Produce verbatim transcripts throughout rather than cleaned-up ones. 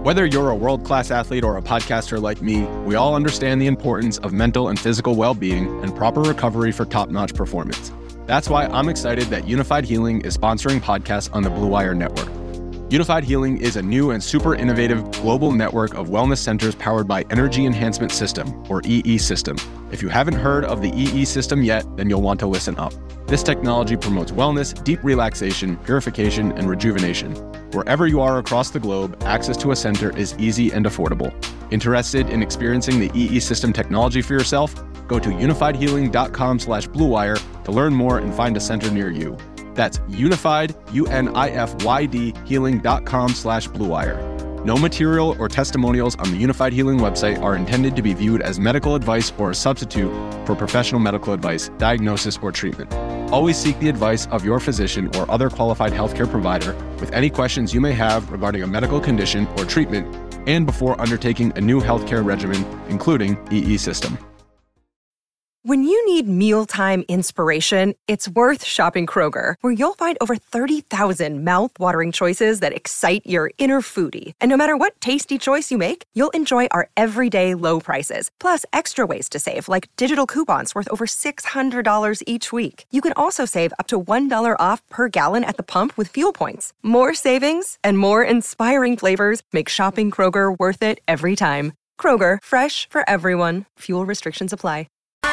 Whether you're a world-class athlete or a podcaster like me, we all understand the importance of mental and physical well-being and proper recovery for top-notch performance. That's why I'm excited that Unified Healing is sponsoring podcasts on the Blue Wire Network. Unified Healing is a new and super innovative global network of wellness centers powered by Energy Enhancement System, or E E System. If you haven't heard of the E E System yet, then you'll want to listen up. This technology promotes wellness, deep relaxation, purification, and rejuvenation. Wherever you are across the globe, access to a center is easy and affordable. Interested in experiencing the E E System technology for yourself? Go to unified healing dot com slash blue wire to learn more and find a center near you. That's unified, U N I F Y D, healing dot com slash blue wire. No material or testimonials on the Unified Healing website are intended to be viewed as medical advice or a substitute for professional medical advice, diagnosis, or treatment. Always seek the advice of your physician or other qualified healthcare provider with any questions you may have regarding a medical condition or treatment and before undertaking a new healthcare regimen, including E E System. When you need mealtime inspiration, it's worth shopping Kroger, where you'll find over thirty thousand mouth-watering choices that excite your inner foodie. And no matter what tasty choice you make, you'll enjoy our everyday low prices, plus extra ways to save, like digital coupons worth over six hundred dollars each week. You can also save up to one dollar off per gallon at the pump with fuel points. More savings and more inspiring flavors make shopping Kroger worth it every time. Kroger, fresh for everyone. Fuel restrictions apply.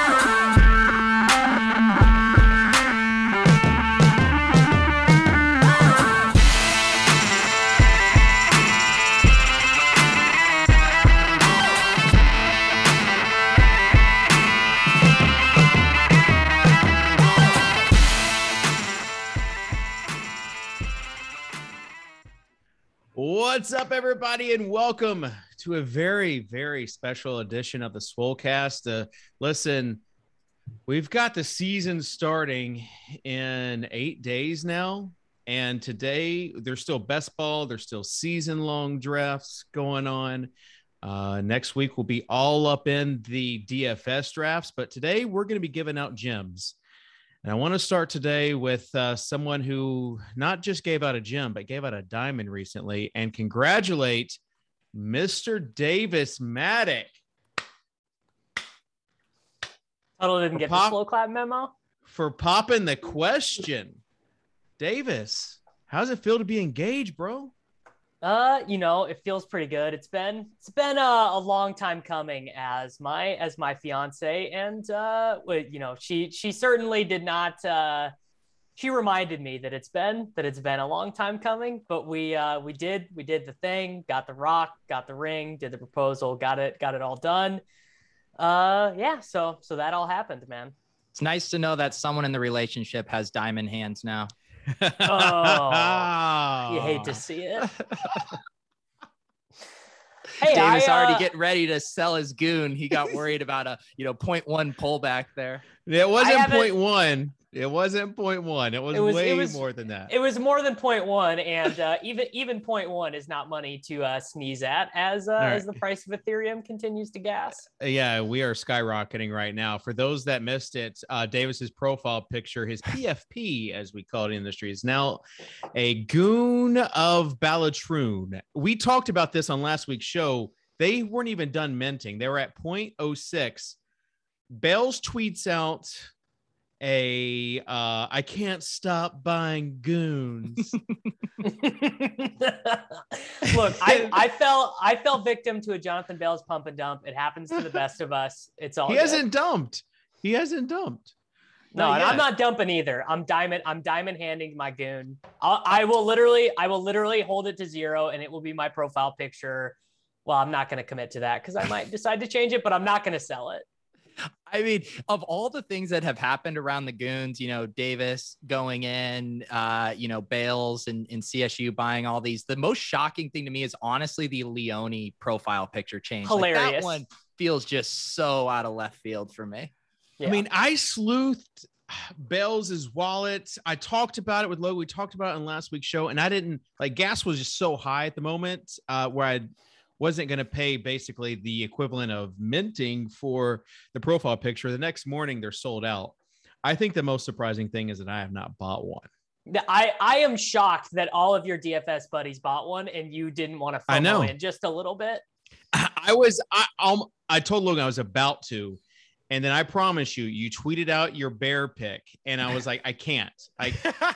What's up, everybody, and welcome to a very, very special edition of the Swolecast. Uh, listen, we've got the season starting in eight days now, and today there's still best ball, there's still season-long drafts going on. Uh, next week we'll be all up in the D F S drafts, but today we're going to be giving out gems. And I want to start today with uh, someone who not just gave out a gem, but gave out a diamond recently, and congratulate Mister Davis Maddock. Tuttle didn't get pop- the slow clap memo? For popping the question. Davis, how does it feel to be engaged, bro? Uh, you know, it feels pretty good. It's been it's been a, a long time coming as my as my fiance, and uh, you know, she she certainly did not. Uh, she reminded me that it's been that it's been a long time coming, but we uh, we did we did the thing, got the rock, got the ring, did the proposal, got it got it all done. Uh, yeah, so so that all happened, man. It's nice to know that someone in the relationship has diamond hands now. Oh, you hate to see it. Hey, Davis I, uh, already getting ready to sell his goon. He got worried about a you know point one pullback there. It wasn't point one. It wasn't point one. It was, it was way it was, more than that. It was more than point one, and uh, even even point one is not money to uh, sneeze at as uh, right. as the price of Ethereum continues to gas. Yeah, we are skyrocketing right now. For those that missed it, uh, Davis's profile picture, his P F P, as we call it in the industry, is now a goon of Ballatroon. We talked about this on last week's show. They weren't even done minting. They were at zero point zero six. Bales tweets out a uh I can't stop buying goons. Look, I, I fell I fell victim to a Jonathan Bales pump and dump. It happens to the best of us. It's all he good. hasn't dumped. He hasn't dumped. No, and I'm not dumping either. I'm diamond. I'm diamond handing my goon. I'll, I will literally, I will literally hold it to zero, and it will be my profile picture. Well, I'm not going to commit to that because I might decide to change it, but I'm not going to sell it. I mean, of all the things that have happened around the goons, you know, Davis going in, uh, you know, Bales and, and C S U buying all these, the most shocking thing to me is honestly the Leone profile picture change. Hilarious. Like, that one feels just so out of left field for me. Yeah. I mean, I sleuthed Bales' wallet. I talked about it with Logan. We talked about it on last week's show, and I didn't like gas was just so high at the moment uh, where I wasn't going to pay basically the equivalent of minting for the profile picture. The next morning they're sold out. I think the most surprising thing is that I have not bought one. I, I am shocked that all of your D F S buddies bought one and you didn't want to I know. FOMO in just a little bit. I was I um, I told Logan I was about to, and then I promise you, you tweeted out your bear pick, and I was like, I can't. I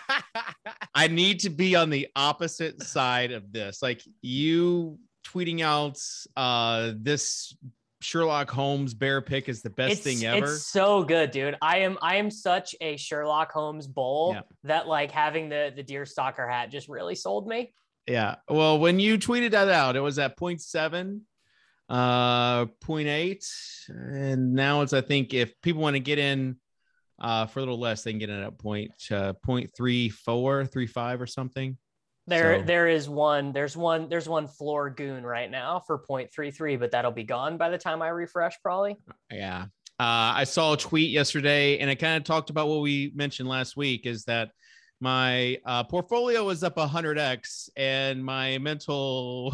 I need to be on the opposite side of this. Like you tweeting out uh, this Sherlock Holmes bear pick is the best it's, thing ever. It's so good, dude. I am I am such a Sherlock Holmes bull yeah. that like having the the deer stalker hat just really sold me. Yeah. Well, when you tweeted that out, it was at point seven, uh, point eight, and now it's I think if people want to get in uh, for a little less, they can get in at point uh, point three four, three five or something. There, So- there is one. There's one. There's one floor goon right now for point three three, but that'll be gone by the time I refresh, probably. Yeah. Uh, I saw a tweet yesterday, and it kind of talked about what we mentioned last week. Is that my uh, portfolio was up one hundred x, and my mental,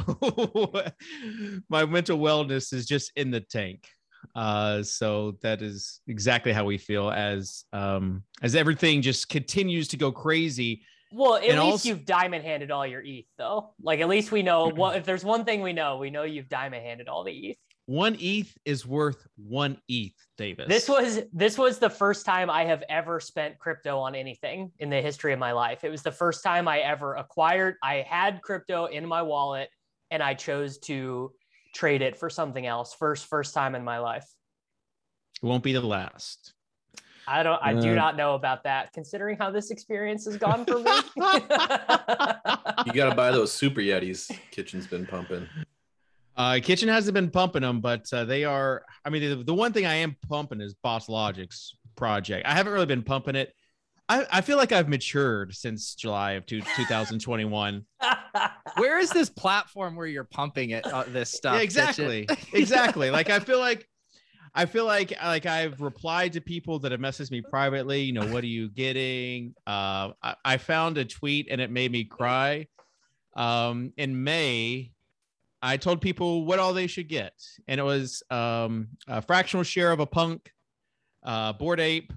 my mental wellness is just in the tank. Uh, so that is exactly how we feel as um, as everything just continues to go crazy. Well, at And least also- you've diamond handed all your E T H, though. Like, at least we know what if there's one thing we know, we know you've diamond handed all the E T H. One E T H is worth one E T H, Davis. This was this was the first time I have ever spent crypto on anything in the history of my life. It was the first time I ever acquired. I had crypto in my wallet, and I chose to trade it for something else. First, first time in my life. It won't be the last. I don't. I do Uh, not know about that, considering how this experience has gone for me. You got to buy those super Yetis. Kitchen's been pumping. Uh, Kitchen hasn't been pumping them, but uh, they are. I mean, the, the one thing I am pumping is Boss Logic's project. I haven't really been pumping it. I, I feel like I've matured since July of two, twenty twenty-one. Where is this platform where you're pumping it? Uh, this stuff. Yeah, exactly, exactly. Like I feel like, I feel like like I've replied to people that have messaged me privately. You know, what are you getting? Uh, I, I found a tweet and it made me cry. Um, in May, I told people what all they should get, and it was um, a fractional share of a punk, uh, Bored Ape,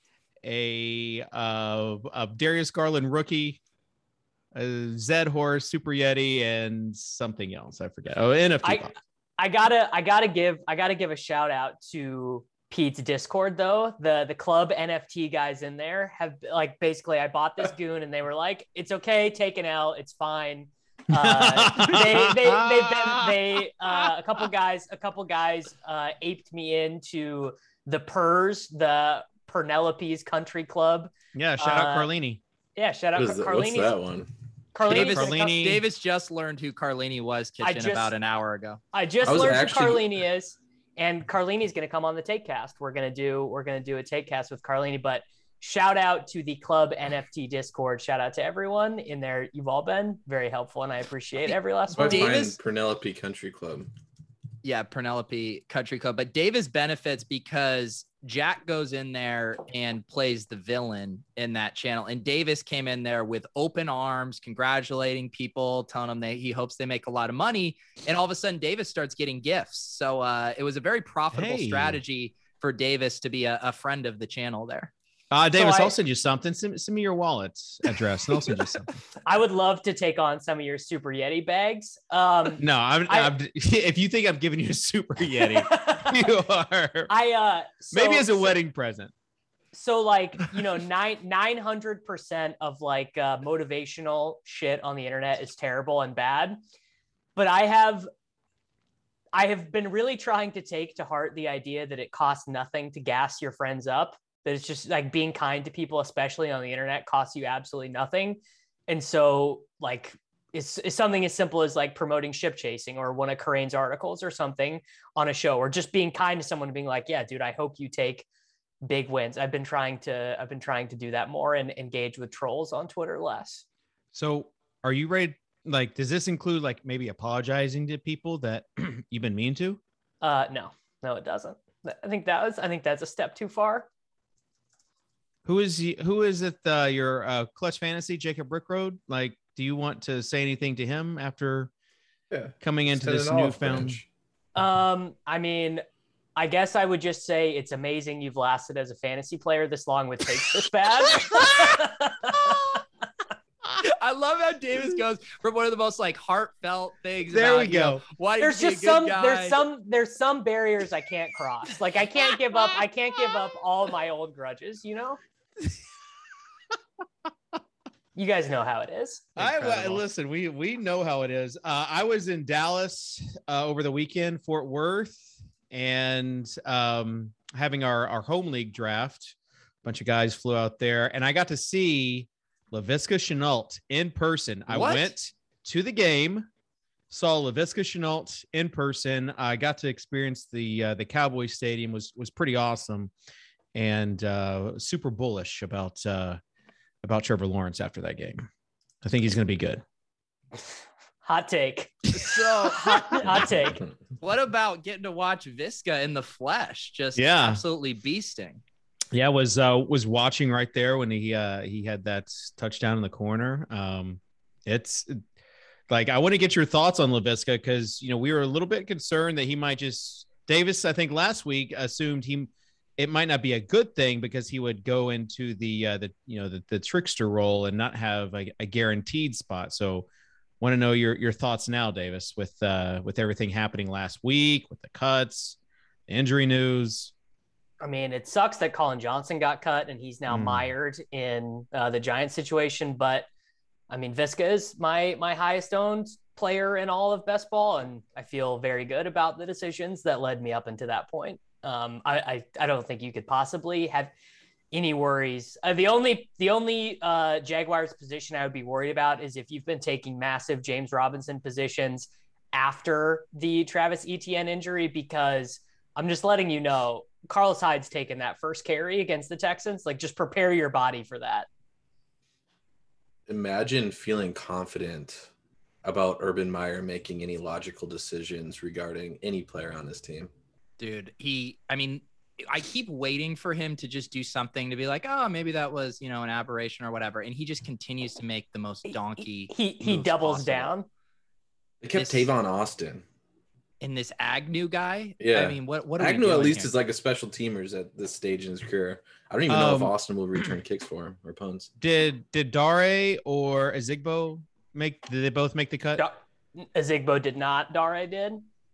a, uh, a Darius Garland rookie, a Zed Horse, Super Yeti, and something else. I forget. Oh, N F T. I, pop. I gotta, I gotta give, I gotta give a shout out to Pete's Discord though. The the club N F T guys in there have like basically, I bought this goon and they were like, "It's okay, take an L, it's fine." Uh, they they they've been they uh, a couple guys, a couple guys uh, aped me into the Purs, the Penelope's Country Club. Yeah, shout out uh, Carlini. Yeah, shout out What is that? What's Carlini's. that one? Carlini's Davis, gonna come- Carlini. Davis just learned who Carlini was, I Kitchen, just- about an hour ago. I just I was learned actually- who Carlini is, and Carlini's going to come on the Takecast. We're going to do we're going to do a Takecast with Carlini. But shout out to the club N F T Discord. Shout out to everyone in there. You've all been very helpful, and I appreciate every last So I one. Davis- find Penelope Country Club. Yeah, Penelope Country Club. But Davis benefits because Jack goes in there and plays the villain in that channel. And Davis came in there with open arms, congratulating people, telling them that he hopes they make a lot of money. And all of a sudden, Davis starts getting gifts. So uh, it was a very profitable Hey. strategy for Davis to be a, a friend of the channel there. Uh, Davis, I- I'll send you something. Send, send me your wallet address, and I'll send you something. I would love to take on some of your Super Yeti bags. Um, No, I'm, I- I'm. If you think I'm giving you a Super Yeti, you are. I uh, so, Maybe as a so- wedding present. So like, you know, nine nine hundred percent of like uh, motivational shit on the internet is terrible and bad. But I have I have been really trying to take to heart the idea that it costs nothing to gas your friends up. That it's just like being kind to people, especially on the internet, costs you absolutely nothing. And so like it's, it's something as simple as like promoting ship chasing or one of Corain's articles or something on a show, or just being kind to someone and being like, yeah, dude, I hope you take big wins. I've been trying to, I've been trying to do that more and engage with trolls on Twitter less. So, are you ready? Like, does this include like maybe apologizing to people that you've been mean to? Uh, no, no, it doesn't. I think that was, I think that's a step too far. Who is he, who is it? Uh, your uh, Clutch Fantasy, Jacob Brickroad? Like, do you want to say anything to him after Yeah. coming into Send this an olive newfound? branch. Um, I mean, I guess I would just say it's amazing you've lasted as a fantasy player this long with takes this bad. I love how Davis goes from one of the most like heartfelt things. There about, we you go. know, why There's just some guy. there's some there's some barriers I can't cross. Like I can't give up. I can't give up all my old grudges. You know. You guys know how it is. I well, listen. We we know how it is. Uh, I was in Dallas uh, over the weekend, Fort Worth, and um, having our our home league draft. A bunch of guys flew out there, and I got to see Laviska Shenault in person. I What? went to the game, saw Laviska Shenault in person. I got to experience the uh, the Cowboys Stadium. was was pretty awesome, and uh, super bullish about. Uh, about Trevor Lawrence after that game. I think he's going to be good. Hot take. So hot, hot take. What about getting to watch Viska in the flesh? Just Yeah. absolutely beasting. Yeah, was uh, was watching right there when he uh, he had that touchdown in the corner. Um, it's like I want to get your thoughts on Laviska because you know we were a little bit concerned that he might just Davis. I think last week assumed he it might not be a good thing because he would go into the uh, the you know the, the trickster role and not have a, a guaranteed spot. So, want to know your your thoughts now, Davis, with uh, with everything happening last week, with the cuts, the injury news. I mean, it sucks that Colin Johnson got cut and he's now Mm. mired in uh, the Giants situation. But I mean, Viska is my my highest owned player in all of best ball, and I feel very good about the decisions that led me up into that point. Um, I, I I don't think you could possibly have any worries. Uh, the only the only uh, Jaguars position I would be worried about is if you've been taking massive James Robinson positions after the Travis Etienne injury, because I'm just letting you know, Carlos Hyde's taken that first carry against the Texans. Like, just prepare your body for that. Imagine feeling confident about Urban Meyer making any logical decisions regarding any player on his team. Dude, he, I mean, I keep waiting for him to just do something to be like, oh, maybe that was, you know, an aberration or whatever. And he just continues to make the most donkey. He he moves doubles possible. down. They kept This- Tavon Austin. And this Agnew guy, Yeah. I mean, what what are we Agnew at doing least here? is like a special teamers at this stage in his career. I don't even know if Um, Austin will return kicks for him or punts. Did did Dare or Ezigbo make? Did they both make the cut? Da- Ezigbo did not. Dare did.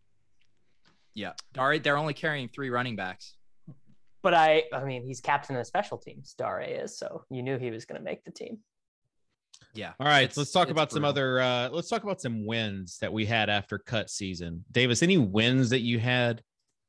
Yeah, Dare, they're only carrying three running backs. But I, I mean, he's captain of special teams. Dare is, so you knew he was going to make the team. Yeah. All right, It's- let's talk it's about some brutal. other. Uh, let's talk about some wins that we had after cut season. Davis, any wins that you had?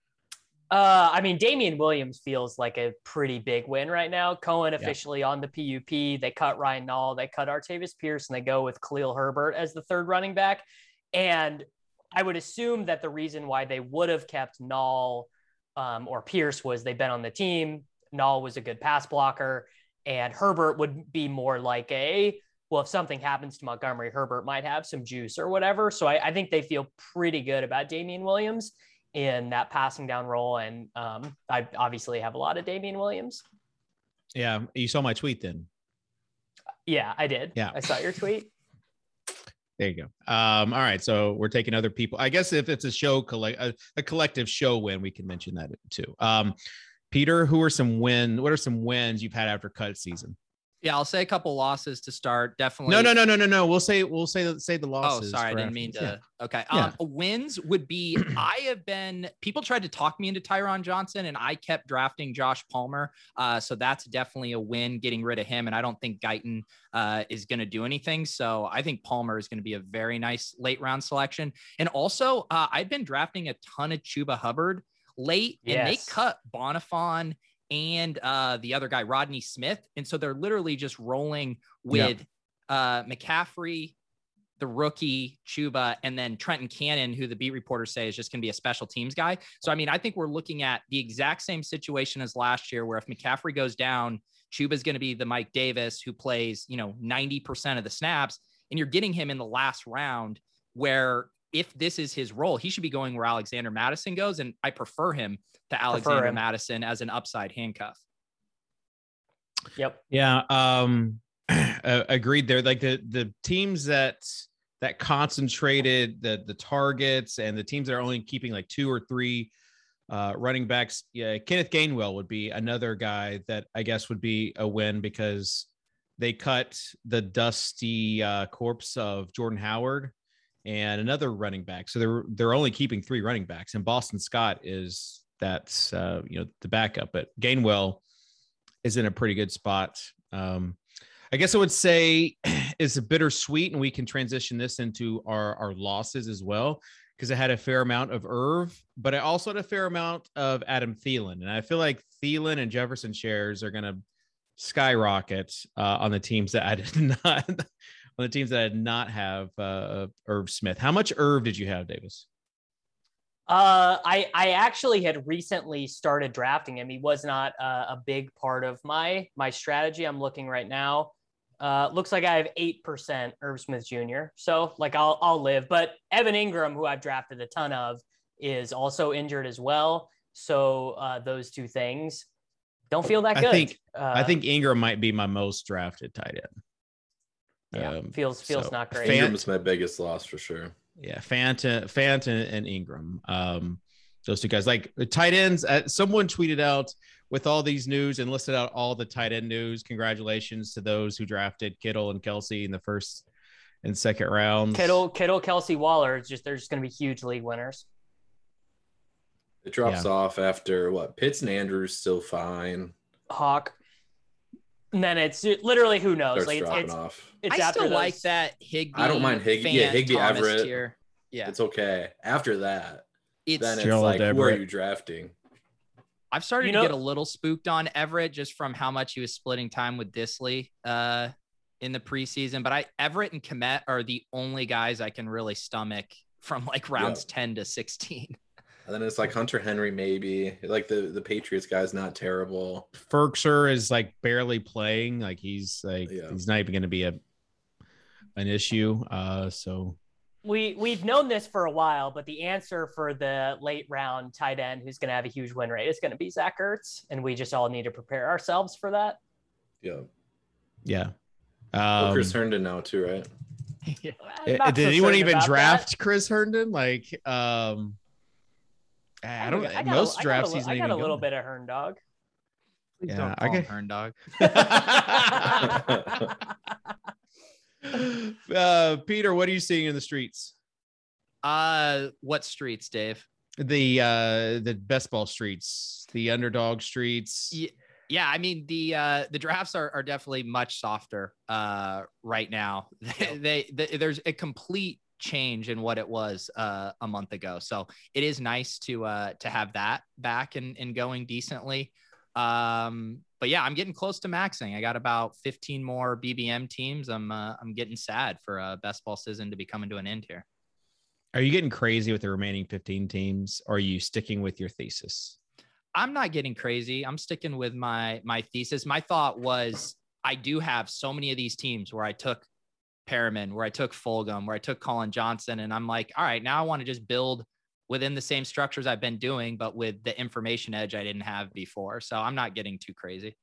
Uh, I mean, Damian Williams feels like a pretty big win right now. Cohen Yeah. officially on the P U P. They cut Ryan Nall. They cut Artavis Pierce, and they go with Khalil Herbert as the third running back. And I would assume that the reason why they would have kept Nall um, or Pierce was they've been on the team. Nall was a good pass blocker, and Herbert would be more like a, well, if something happens to Montgomery, Herbert might have some juice or whatever. So I, I think they feel pretty good about Damian Williams in that passing down role. And um, I obviously have a lot of Damian Williams. Yeah, you saw my tweet then. Yeah, I did. Yeah. I saw your tweet. There you go. Um, all right, so we're taking other people. I guess if it's a show collect a, a collective show win, we can mention that too. Um, Peter, who are some win? What are some wins you've had after cut season? Yeah, I'll say a couple losses to start. Definitely. No, no, no, no, no, no. We'll say we'll say the say the Oh, losses. sorry, I for didn't after- mean yeah. to. Okay. Yeah. Um, wins would be I have been people tried to talk me into Tyron Johnson, and I kept drafting Josh Palmer. Uh, so that's definitely a win getting rid of him. And I don't think Guyton uh, is going to do anything. So I think Palmer is going to be a very nice late round selection. And also, uh, I've been drafting a ton of Chuba Hubbard late, and they Yes. cut Bonifon and uh, the other guy, Rodney Smith. And so they're literally just rolling with uh, McCaffrey, the rookie, Chuba, and then Trenton Cannon, who the beat reporters say is just going to be a special teams guy. So, I mean, I think we're looking at the exact same situation as last year, where if McCaffrey goes down, Chuba is going to be the Mike Davis who plays, you know, ninety percent of the snaps, and you're getting him in the last round, where if this is his role, he should be going where Alexander Madison goes. And I prefer him to Alexander him. Madison as an upside handcuff. Yep. Yeah, um, uh, agreed there. Like the the teams that that concentrated the the targets and the teams that are only keeping like two or three uh, running backs. Yeah, Kenneth Gainwell would be another guy that I guess would be a win because they cut the dusty uh, corpse of Jordan Howard and another running back. So they're they're only keeping three running backs, and Boston Scott is that's uh, you know the backup, but Gainwell is in a pretty good spot. Um, I guess I would say it's a bittersweet, and we can transition this into our our losses as well, because I had a fair amount of Irv, but I also had a fair amount of Adam Thielen, and I feel like Thielen and Jefferson shares are going to skyrocket uh, on the teams that I did not on the teams that I did not have uh, Irv Smith. How much Irv did you have, Davis? Uh, I I actually had recently started drafting him. He was not uh, a big part of my my strategy. I'm looking right now. Uh, looks like I have eight percent Irv Smith Junior So like I'll I'll live. But Evan Ingram, who I've drafted a ton of, is also injured as well. So uh, those two things don't feel that good. I think uh, I think Ingram might be my most drafted tight end. Yeah, um, feels feels so not great. Fan- Ingram's my biggest loss for sure. Yeah, Fant, Fant and, and Ingram. Um, those two guys, like tight ends. Uh, someone tweeted out with all these news and listed out all the tight end news. Congratulations to those who drafted Kittle and Kelsey in the first and second rounds. Kittle, Kittle, Kelsey, Waller. It's just they're just going to be huge league winners. It drops Yeah. off after what? Pitts and Andrews still fine. Hawk. And then it's literally who knows. Starts like it's, dropping it's, off. it's I after still those- like that Higbee. I don't mind Hig- yeah, Fant, Higbee, Thomas Everett. tier. Yeah, It's okay. After that, it's then it's Gerald like, who are Everett. you drafting? I've started You to know- get a little spooked on Everett just from how much he was splitting time with Disley uh, in the preseason. But I Everett and Kmet are the only guys I can really stomach from like rounds ten to sixteen. And then it's like Hunter Henry, maybe. Like the, the Patriots guy's not terrible. Ferkser is like barely playing. Like he's like Yeah. he's not even going to be a an issue. Uh, so We we've known this for a while, but the answer for the late round tight end who's going to have a huge win rate is going to be Zach Ertz, and we just all need to prepare ourselves for that. Yeah. yeah. Well, Um, Chris Herndon now too, right? I'm Uh, not Did so anyone certain even about draft that. Chris Herndon? Like, um, I don't. I got most a, drafts, I got a, he's not I got even a little going. bit of Hern dog. Please Yeah, don't I call him get- Hern dog. uh, Peter, what are you seeing in the streets? Uh, what streets, Dave? The uh, the best ball streets, the underdog streets. Yeah, yeah. I mean, the uh, the drafts are, are definitely much softer uh, right now. they, they there's a complete change in what it was uh, a month ago. So it is nice to uh, to have that back and, and going decently. Um, but yeah, I'm getting close to maxing. I got about fifteen more B B M teams. I'm uh, I'm getting sad for a best ball season to be coming to an end here. Are you getting crazy with the remaining fifteen teams? Or are you sticking with your thesis? I'm not getting crazy. I'm sticking with my my thesis. My thought was I do have so many of these teams where I took Perriman, where I took Fulgham, where I took Colin Johnson, and I'm like, all right, now I want to just build within the same structures I've been doing, but with the information edge I didn't have before. So I'm not getting too crazy.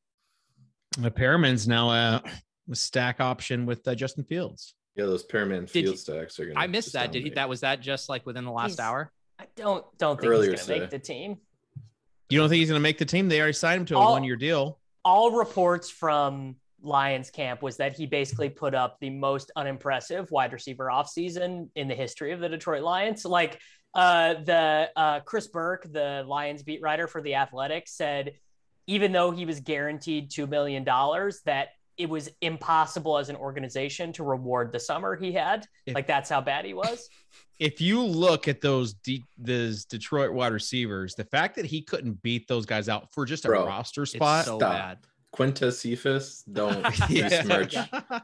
The Perriman's now a, a stack option with uh, Justin Fields. Yeah, those Pyramid Did field you- stacks are gonna. I missed just that. Did he, dominate. that was that just like within the last He's- hour? I don't don't think Earlier he's going to today. make the team. You don't think he's going to make the team? They already signed him to a All- one year deal. All reports from Lions camp was that he basically put up the most unimpressive wide receiver offseason in the history of the Detroit Lions. Like uh, the uh, Chris Burke, the Lions beat writer for The Athletic, said even though he was guaranteed two million dollars, that it was impossible as an organization to reward the summer he had. If- Like that's how bad he was. If you look at those de- those Detroit wide receivers, the fact that he couldn't beat those guys out for just a Bro, roster It's spot. so Stop. bad. Quintus Cephas, don't Yeah. besmirch,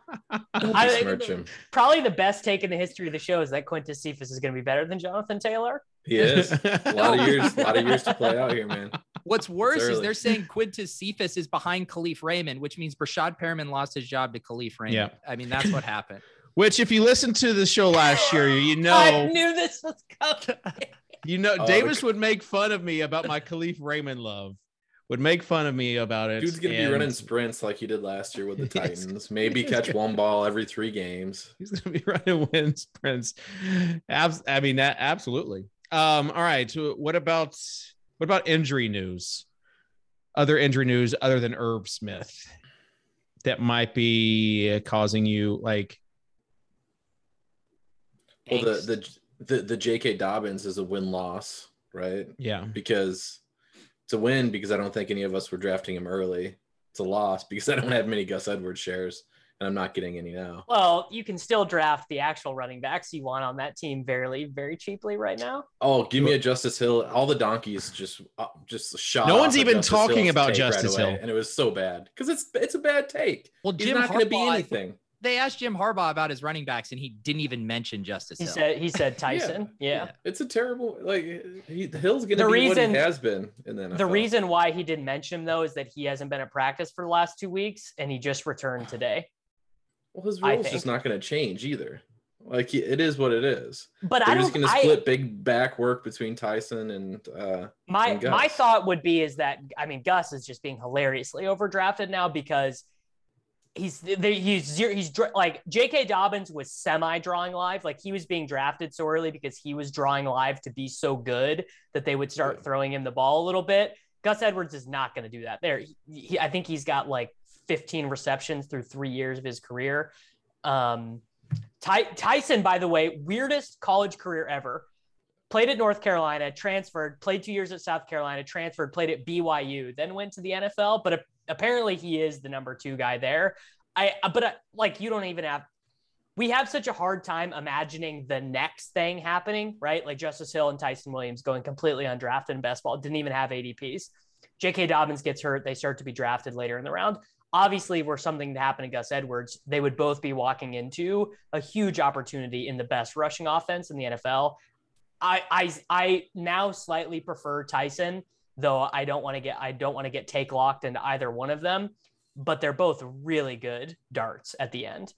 don't I- besmirch him. Probably the best take in the history of the show is that Quintus Cephas is going to be better than Jonathan Taylor. He is a lot of years, a lot of years to play out here, man. What's worse is early. they're saying Quintus Cephas is behind Khalif Raymond, which means Brashad Perriman lost his job to Khalif Raymond. Yeah. I mean, that's what happened. Which, if you listened to the show last year, you I know, knew this was coming. you know, Oh, Davis the- would make fun of me about my Khalif Raymond love. Would make fun of me about it. Dude's gonna be and running sprints like he did last year with the Yes. Titans. Maybe He's catch gonna- one ball every three games. He's gonna be running wind sprints. Abs- I mean, that absolutely. Um, all right. So what about what about injury news? Other injury news other than Irv Smith. that might be causing you like? Well, the the the, the J K. Dobbins is a win-loss, right? Yeah. Because it's a win because I don't think any of us were drafting him early. It's a loss because I don't have many Gus Edwards shares, and I'm not getting any now. Well, you can still draft the actual running backs you want on that team very, very cheaply right now. Oh, give me a Justice Hill. All the donkeys just uh, just shot. No one's off even Justice talking Hill's about take Justice right away, Hill. and it was so bad because it's it's a bad take. Well, He's Jim not going to be Harbaugh- anything. They asked Jim Harbaugh about his running backs, and he didn't even mention Justice He Hill. said he said Tyson. yeah. yeah. It's a terrible like he, Hill's going to The be reason- what he has been in the N F L. The reason why he didn't mention him though is that he hasn't been at practice for the last two weeks and he just returned today. Well, his I role's think. just not going to change either. Like he, it is what it is. But They're I just don't. going to I, split big back work between Tyson and uh, my and Gus. my thought would be is that I mean Gus is just being hilariously overdrafted now because he's he's he's like J K. Dobbins was semi drawing live, like he was being drafted so early because he was drawing live to be so good that they would start Yeah. throwing throwing him the ball a little bit. Gus Edwards is not going to do that. There, he, he, I think he's got like fifteen receptions through three years of his career. Um, Ty, Tyson, by the way, weirdest college career ever. Played at North Carolina, transferred, played two years at South Carolina, transferred, played at B Y U, then went to the N F L. But apparently he is the number two guy there. I, but I, like, you don't even have, we have such a hard time imagining the next thing happening, right? Like Justice Hill and Tyson Williams going completely undrafted in best ball, didn't even have A D Ps. J K. Dobbins gets hurt. They start to be drafted later in the round. Obviously, were something to happen to Gus Edwards, they would both be walking into a huge opportunity in the best rushing offense in the N F L. I, I, I now slightly prefer Tyson, though I don't want to get, I don't want to get take locked into either one of them, but they're both really good darts at the end.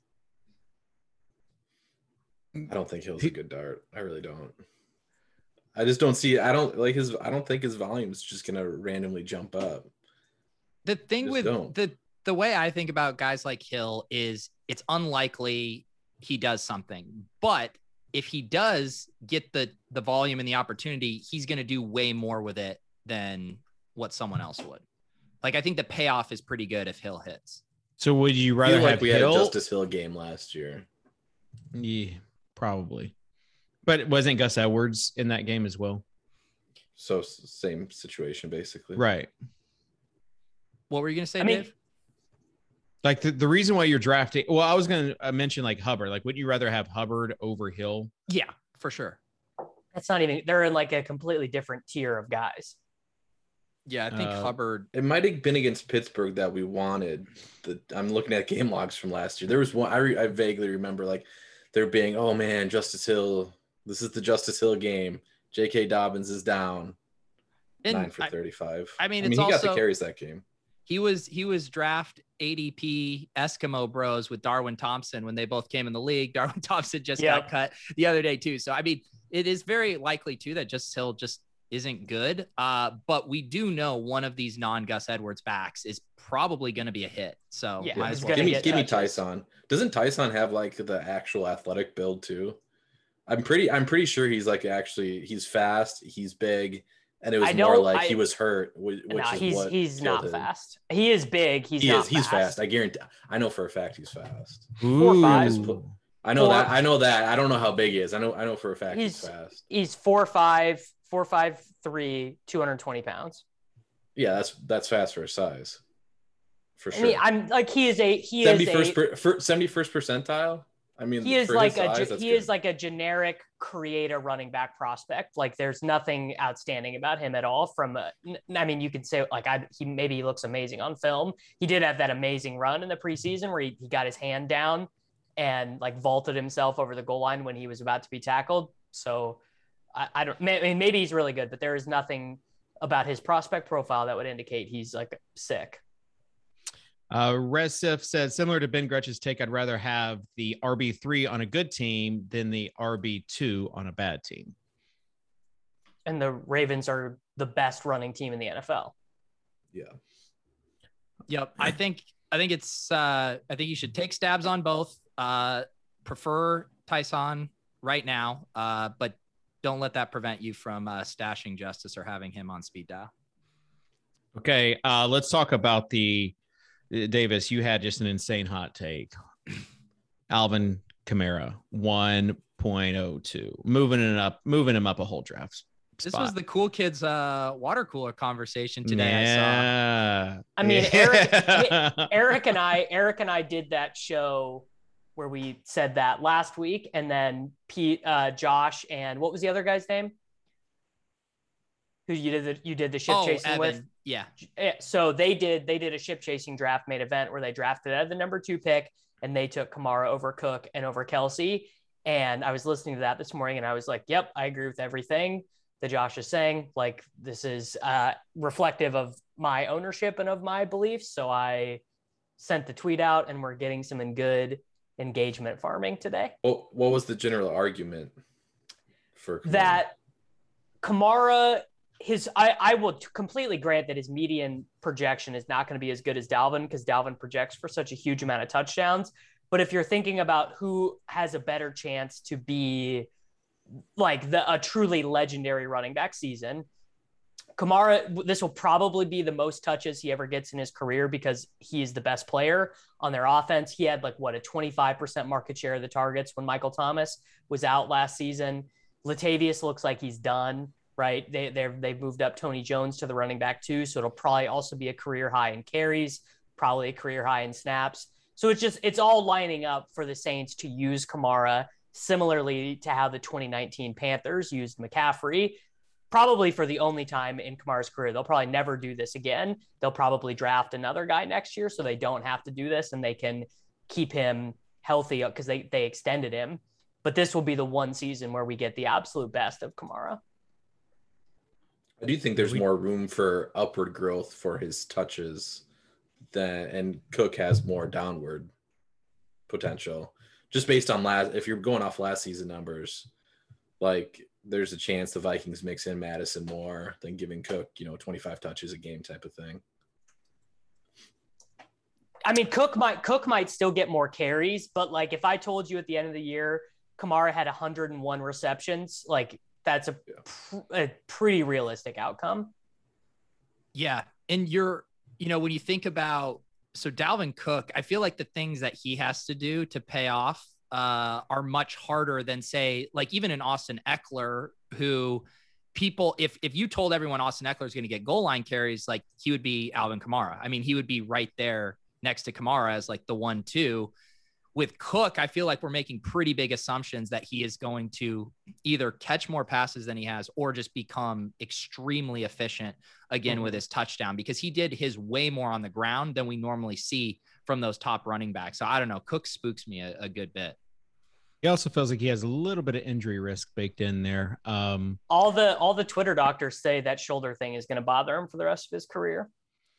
I don't think Hill's a good dart. I really don't. I just don't see. I don't like his. I don't think his volume is just gonna randomly jump up. The thing Just with don't. the the way I think about guys like Hill is it's unlikely he does something, but if he does get the the volume and the opportunity, he's going to do way more with it than what someone else would. Like I think the payoff is pretty good if Hill hits. So would you I rather feel like have we had a Hill? Justice Hill game last year. Yeah, probably. But wasn't Gus Edwards in that game as well? So s- same situation basically. Right. What were you going to say, I mean, Dave? Like the, the reason why you're drafting. Well, I was going to mention like Hubbard. Like, would you rather have Hubbard over Hill? Yeah, for sure. That's not even, they're in like a completely different tier of guys. Yeah, I think Uh, Hubbard. It might have been against Pittsburgh that we wanted. The, I'm looking at game logs from last year. There was one I, re, I vaguely remember like there being, oh man, Justice Hill. This is the Justice Hill game. J K. Dobbins is down. And Nine for I- thirty-five. I mean, I it's mean, he got also- the carries that game. He was he was draft A D P Eskimo Bros with Darwin Thompson when they both came in the league. Darwin Thompson just Yep. got cut the other day too. So I mean, it is very likely too that Justice Hill just isn't good. Uh, but we do know one of these non-Gus Edwards backs is probably going to be a hit. So Yeah, might he's as well. gonna Give me, get give me touches. Tyson. Doesn't Tyson have like the actual athletic build too? I'm pretty. I'm pretty sure he's like actually he's fast. He's big, and it was I more don't- like I- he was hurt, which, which No, is he's what he's killed not him. fast. He is big. He's He not is. He's fast. fast. I guarantee. I know for a fact he's fast. Four, five. Ooh. I know Four- that. I know that. I don't know how big he is. I know. I know for a fact he's, He's- fast. He's four five, four five three, two hundred twenty pounds. Yeah, that's that's fast for his size. For I sure. mean, I'm like he is a he seventy is first a per, for seventy first percentile. I mean, he is for like his a size, ge- that's he good. is like a generic creator running back prospect. Like there's nothing outstanding about him at all. From a, n- I mean, you could say like I he maybe he looks amazing on film. He did have that amazing run in the preseason where he, he got his hand down and like vaulted himself over the goal line when he was about to be tackled. So I, I don't. I mean, maybe he's really good, but there is nothing about his prospect profile that would indicate he's like sick. Uh, Resif said, similar to Ben Gretch's take, I'd rather have the R B three on a good team than the R B two on a bad team. And the Ravens are the best running team in the N F L. Yeah. Yep. I think I think it's uh I think you should take stabs on both. Uh prefer Tyson right now. Uh but don't let that prevent you from uh stashing Justice or having him on speed dial. Okay, uh, let's talk about the Davis, you had just an insane hot take. Alvin Kamara, one point oh two, moving it up, moving him up a whole draft spot. This was the cool kids uh, water cooler conversation today. Yeah. I saw. I mean, Eric, Eric and I, Eric and I did that show where we said that last week, and then Pete, uh, Josh, and what was the other guy's name? Who you did the you did the ship oh, chasing Evan. with? Yeah. So they did they did a ship chasing draft made event where they drafted at the number two pick, and they took Kamara over Cook and over Kelsey. And I was listening to that this morning, and I was like, "Yep, I agree with everything that Josh is saying. Like, this is uh, reflective of my ownership and of my beliefs." So I sent the tweet out, and we're getting some good engagement farming today. Well, what was the general argument for Kamara? That Kamara, his I, I will completely grant that his median projection is not going to be as good as Dalvin, because Dalvin projects for such a huge amount of touchdowns. But if you're thinking about who has a better chance to be like the a truly legendary running back season, Kamara, this will probably be the most touches he ever gets in his career because he is the best player on their offense. He had like what a twenty-five percent market share of the targets when Michael Thomas was out last season. Latavius looks like he's done, right? They they've they've moved up Tony Jones to the running back too, so it'll probably also be a career high in carries, probably a career high in snaps. So it's just it's all lining up for the Saints to use Kamara similarly to how the twenty nineteen Panthers used McCaffrey, probably for the only time in Kamara's career. They'll probably never do this again. They'll probably draft another guy next year so they don't have to do this and they can keep him healthy because they, they extended him. But this will be the one season where we get the absolute best of Kamara. I do think there's more room for upward growth for his touches than, and Cook has more downward potential. Just based on last, if you're going off last season numbers, like there's a chance the Vikings mix in Madison more than giving Cook, you know, twenty-five touches a game type of thing. I mean, Cook might Cook might still get more carries, but like if I told you at the end of the year Kamara had one hundred one receptions, like that's a, yeah. a pretty realistic outcome. Yeah, and you're, you know, when you think about so Dalvin Cook, I feel like the things that he has to do to pay off uh, are much harder than, say, like even an Austin Eckler, who people, if if you told everyone Austin Eckler is going to get goal line carries, like he would be Alvin Kamara. I mean, he would be right there next to Kamara as like the one, two. With Cook, I feel like we're making pretty big assumptions that he is going to either catch more passes than he has or just become extremely efficient again mm-hmm. with his touchdown, because he did his way more on the ground than we normally see from those top running backs. So I don't know. Cook spooks me a, a good bit. He also feels like he has a little bit of injury risk baked in there. Um, all the all the Twitter doctors say that shoulder thing is going to bother him for the rest of his career.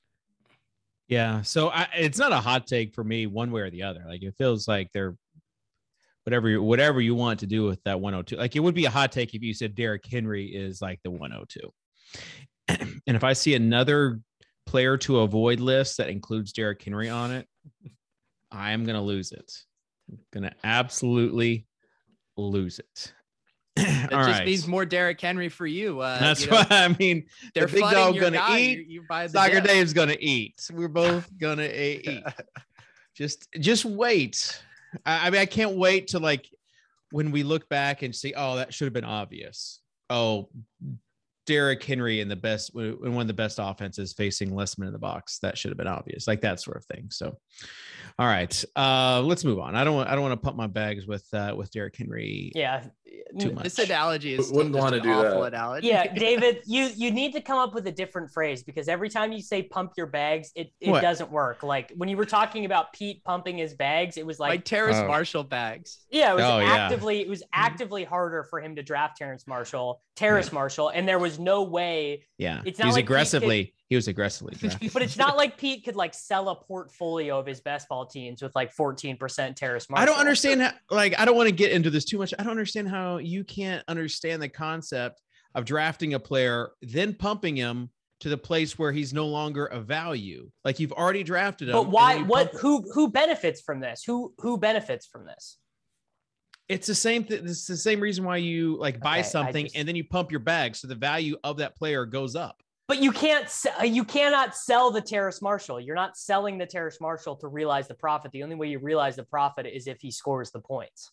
Yeah, so I, it's not a hot take for me one way or the other. Like it feels like they're whatever whatever you want to do with that one oh two. Like it would be a hot take if you said Derrick Henry is like the one oh two. And if I see another player to avoid list that includes Derrick Henry on it, I am going to lose it. I'm going to absolutely lose it. That All just right. means more Derrick Henry for you. Uh, That's you know, what I mean. They're the big flooding dog your gonna guy. eat. You, you buy the Soccer dip. Dave's gonna eat. We're both gonna eat. Just, just wait. I, I mean, I can't wait to like when we look back and see, oh, that should have been obvious. Oh, Derrick Henry in the best, in one of the best offenses facing less men in the box. That should have been obvious, like that sort of thing. So, all right, uh, let's move on. I don't want, I don't want to pump my bags with, uh, with Derrick Henry. Yeah, too much. This analogy is Wouldn't still want just to an do awful that. analogy. yeah, David, you you need to come up with a different phrase, because every time you say pump your bags, it, it What? doesn't work. Like when you were talking about Pete pumping his bags, it was Like like Terrace Oh. Marshall bags. yeah, it was Oh, yeah. actively it was actively harder for him to draft Terrence Marshall, Terrace Yeah. Marshall, and there was no way. Yeah, It's he not was like Pete could- aggressively. He was aggressively drafted. But it's not like Pete could like sell a portfolio of his best ball teams with like fourteen percent Terrace Marshall. I don't understand how, like, I don't want to get into this too much. I don't understand how you can't understand the concept of drafting a player, then pumping him to the place where he's no longer a value. Like you've already drafted him. But and why? then you What? pump- Who? Who benefits from this? Who? Who benefits from this? It's the same thing. It's the same reason why you like buy Okay, I something just- and then you pump your bag. So the value of that player goes up. But you can't, you cannot sell the Terrace Marshall. You're not selling the Terrace Marshall to realize the profit. The only way you realize the profit is if he scores the points.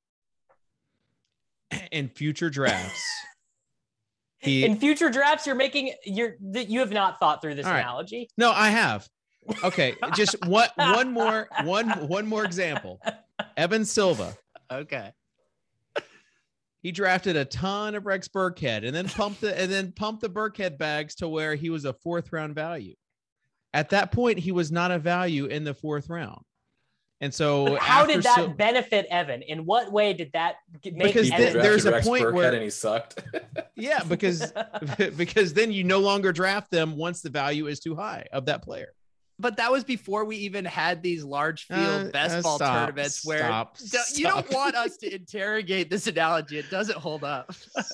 In future drafts. he, In future drafts, you're making, you're, you have not thought through this right. analogy. No, I have. Okay. Just one, one more, one, one more example. Evan Silva. Okay. He drafted a ton of Rex Burkhead and then pumped the and then pumped the Burkhead bags to where he was a fourth round value. At that point, he was not a value in the fourth round. And so but how did that Sil- benefit Evan? In what way did that make because Evan? th- there's a Rex point Burkhead where and he sucked. yeah, because because then you no longer draft them once the value is too high of that player. But that was before we even had these large field Uh, best uh, ball stop, tournaments where stop, d- you don't stop. want us to interrogate this analogy. It doesn't hold up.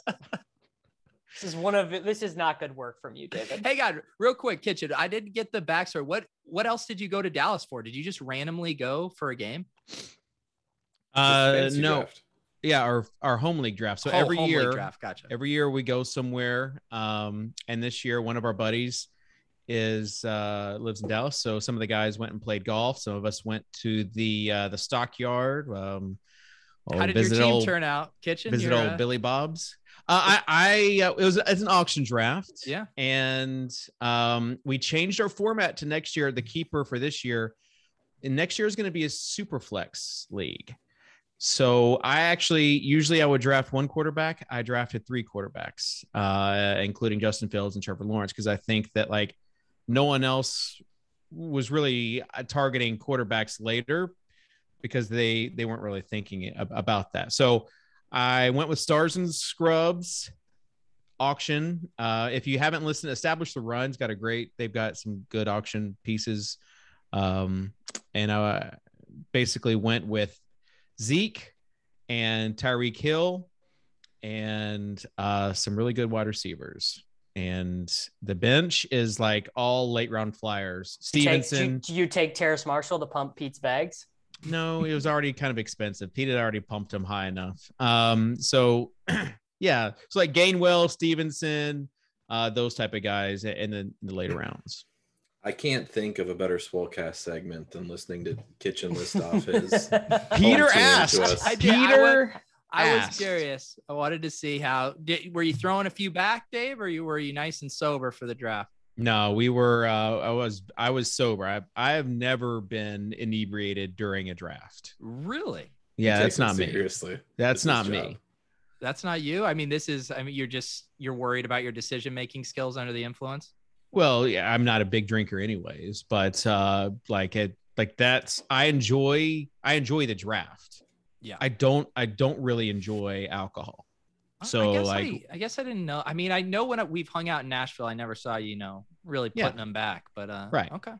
This is one of this is not good work from you, David. Hey, God, real quick, Kitchen. I didn't get the backstory. What what else did you go to Dallas for? Did you just randomly go for a game? Uh, Fancy no, draft. yeah, our our home league draft. So Oh, every home league year, draft. Gotcha. every year we go somewhere. Um, and this year, one of our buddies is uh lives in Dallas. So some of the guys went and played golf. Some of us went to the uh the stockyard. Um, How oh, did your visit team old, turn out, Kitchen? Visit You're, old uh, Billy Bob's. Uh, I, I, uh, it was, it's an auction draft. Yeah. And um, we changed our format to next year. The keeper for this year, and next year is going to be a super flex league. So I actually, usually I would draft one quarterback. I drafted three quarterbacks, uh, including Justin Fields and Trevor Lawrence, because I think that like no one else was really targeting quarterbacks later because they, they weren't really thinking about that. So I went with Stars and Scrubs auction. Uh, if you haven't listened, Establish the Run's got a great, they've got some good auction pieces. Um, and I basically went with Zeke and Tyreek Hill and uh, some really good wide receivers. And the bench is like all late round flyers. Stevenson. Take, do, do you take Terrace Marshall to pump Pete's bags? No, it was already kind of expensive. Pete had already pumped him high enough. Um, so yeah, so like Gainwell, Stevenson, uh, those type of guys in the, in the later rounds. I can't think of a better Swolecast segment than listening to Kitchen list off his. Peter home team asked. to us. I did- I Peter I was asked. curious. I wanted to see how did, were you throwing a few back, Dave, or you were you nice and sober for the draft? No, we were. Uh, I was. I was sober. I. I have never been inebriated during a draft. Really? Yeah, Take that's it not me. seriously. That's It's his not job. me. That's not you. I mean, this is. I mean, you're just you're worried about your decision making skills under the influence. Well, yeah, I'm not a big drinker, anyways. But uh, like it, like that's. I enjoy. I enjoy the draft. Yeah. I don't. I don't really enjoy alcohol. I- So I guess like, I, I guess I didn't know. I mean, I know when I, we've hung out in Nashville, I never saw you, you know, really putting Yeah. them back. But uh, Right. Okay.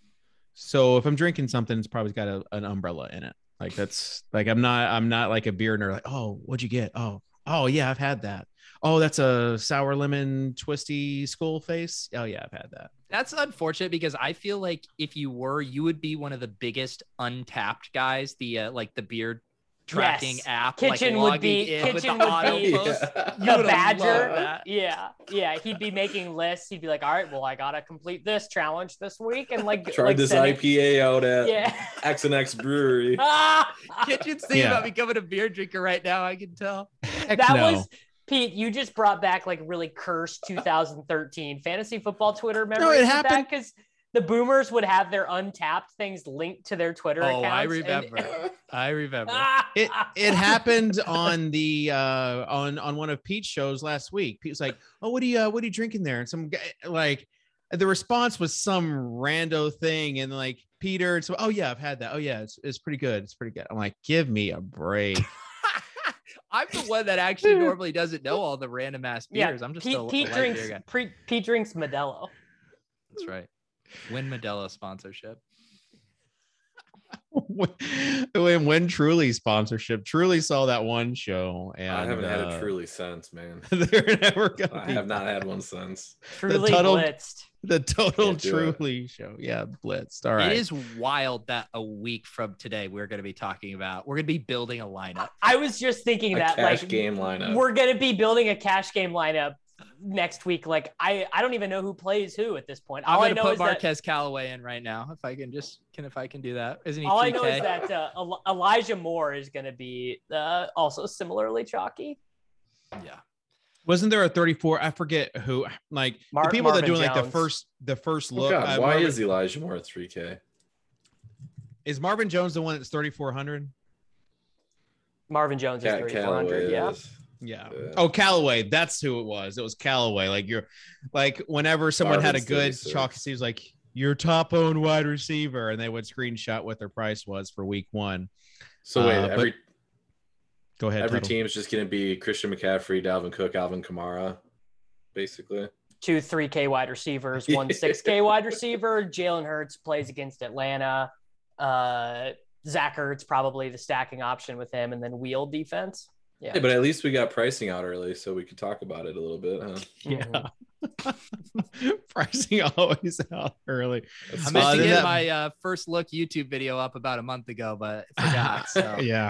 so if I'm drinking something, it's probably got a, an umbrella in it. Like that's like I'm not. I'm not like a beer nerd. Like, oh, what'd you get? Oh, oh yeah, I've had that. Oh, that's a sour lemon twisty skull face. Oh yeah, I've had that. That's unfortunate because I feel like if you were, you would be one of the biggest untapped guys. The uh, like the beard tracking Yes. app, Kitchen like would logging be- in with Kitchen the would auto be- post. Yeah. You The would've Badger. loved that. Yeah. Yeah. He'd be making lists. He'd be like, all right, well, I got to complete this challenge this week. And like, Tried like this send I it- P A out at Yeah. X and X Brewery. Ah! Kitchen's thinking Yeah. about becoming a beer drinker right now. I can tell. Heck that no. was Pete. You just brought back like really cursed two thousand thirteen fantasy football Twitter memories. No, it with happened- that because the boomers would have their untapped things linked to their Twitter Oh, accounts. I and- remember. I remember. it it happened on the uh on on one of Pete's shows last week. Pete was like, "Oh, what are you uh, what are you drinking there?" And some guy like the response was some rando thing, and like Peter, so oh yeah, I've had that. Oh yeah, it's it's pretty good. It's pretty good. I'm like, give me a break. I'm the one that actually normally doesn't know all the random ass Yeah, beers. I'm just Pete, a, Pete a light drinks. beer guy. Pre, Pete drinks Modelo. That's right. Win Modelo sponsorship. when when Truly sponsorship, Truly saw that one show, and I haven't had uh, a Truly since, man. they're never gonna I be have not had one since. Truly total- blitzed. the total Can't do it. Truly show. Yeah, blitzed. All right. It is wild that a week from today we're going to be talking about. We're going to be building a lineup. I was just thinking A that cash like game lineup. we're gonna be building a cash game lineup next week. Like I, I don't even know who plays who at this point. I'm All I going to know put is that Marquez Callaway in right now. If I can just, can, if I can do that. Isn't he all I three K? know is that uh, El- Elijah Moore is going to be uh, also similarly chalky. Yeah. Wasn't there a thirty-four? I forget who. Like Mar- the people Marvin that doing like the Jones. first, the first Oh look. God, uh, why Marvin- is Elijah Moore at three K? is Marvin Jones the one that's thirty-four hundred? Marvin Jones is Cat thirty-four hundred. Callaway Yeah. is. Yeah. Yeah. Oh, Callaway. That's who it was. It was Callaway. Like you're, like whenever someone had a Marvin's good thirty-six. chalk, he was like your top owned wide receiver, and they would screenshot what their price was for week one. So wait, Uh, but- every Go ahead. every Tuttle. team is just going to be Christian McCaffrey, Dalvin Cook, Alvin Kamara, basically. Two three K wide receivers, one six K wide receiver. Jalen Hurts plays against Atlanta. Uh, Zach Ertz probably the stacking option with him, and then wheel defense. Yeah. Hey, but at least we got pricing out early, so we could talk about it a little bit, huh? Yeah. Pricing always out early. That's I Uh, meant to then get that- my uh, first look YouTube video up about a month ago, but I forgot. So. Yeah.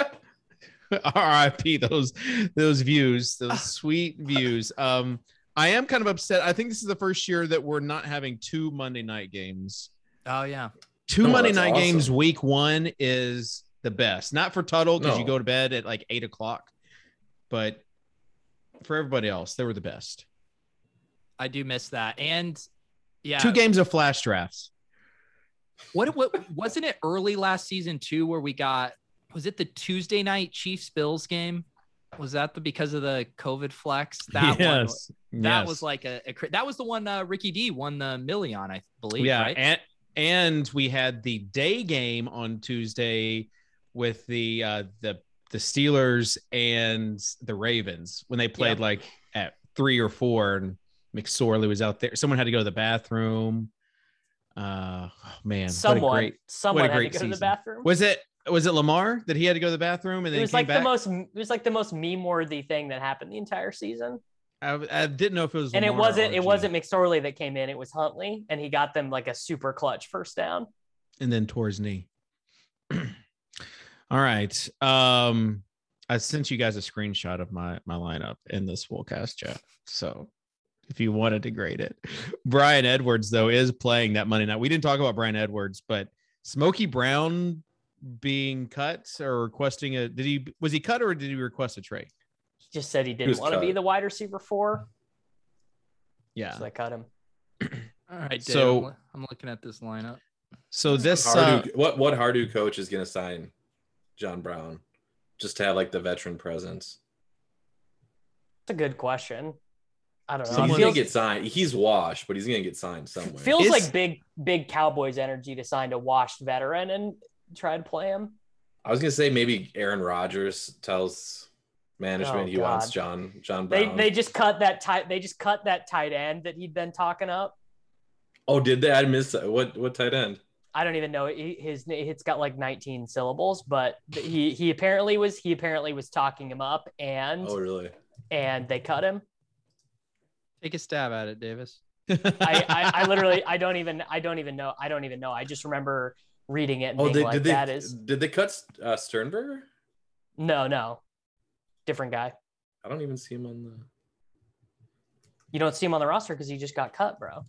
R I P those those views, those sweet views. Um, I am kind of upset. I think this is the first year that we're not having two Monday night games. Oh yeah. Two Oh, Monday that's night awesome. games week one is the best. Not for Tuttle because you No. go to bed at like eight o'clock, but for everybody else, they were the best. I do miss that. And yeah, Two games of flash drafts. What what wasn't it early last season too, where we got, was it the Tuesday night Chiefs Bills game? Was that the because of the COVID flex? That one, that Yes. was like a, a cra- that was the one uh, Ricky D won the million, I believe. Yeah, right? and and we had the day game on Tuesday with the uh the the Steelers and the Ravens when they played Yeah. like at three or four, and McSorley was out there. Someone had to go to the bathroom. Uh oh, man, Someone, what a great someone what a had great to go to the season. bathroom. was it was it Lamar that he had to go to the bathroom and then It was he came like back? the most. It was like the most meme-worthy thing that happened the entire season. I, I didn't know if it was And it Lamar or wasn't. R G. It wasn't McSorley that came in. It was Huntley, and he got them like a super clutch first down. and then tore his knee. All right. Um, I sent you guys a screenshot of my my lineup in this Fullcast chat. So if you wanted to grade it, Brian Edwards though is playing that Monday night. We didn't talk about Brian Edwards, but Smokey Brown being cut or requesting a did he was he cut or did he request a trade? He just said he was didn't want to be cut. the wide receiver four, Yeah. so they cut him. All right, Dave, So- I'm, I'm looking at this lineup. So this uh, Hardu, what what Hardu coach is going to sign John Brown just to have like the veteran presence? It's a good question. I don't know. So It he's Someone- going feels, to get signed. He's washed, but he's going to get signed somewhere. feels Is- like big big Cowboys energy to sign a washed veteran and try to play him. I was going to say maybe Aaron Rodgers tells management Oh, he wants God. John John They Brown. they just cut that tight. They just cut that tight end that he'd been talking up. Oh, did they? I missed that. What what tight end? I don't even know He- his. It's got like nineteen syllables, but he he apparently was he apparently was talking him up, and Oh, really? and they cut him. Take a stab at it, Davis. I, I I literally I don't even I don't even know I don't even know. I just remember reading it and Oh, being they, like, did they that is did they cut uh, Sternberger? no no different guy. I don't even see him on the. You don't see him on the roster because he just got cut, bro.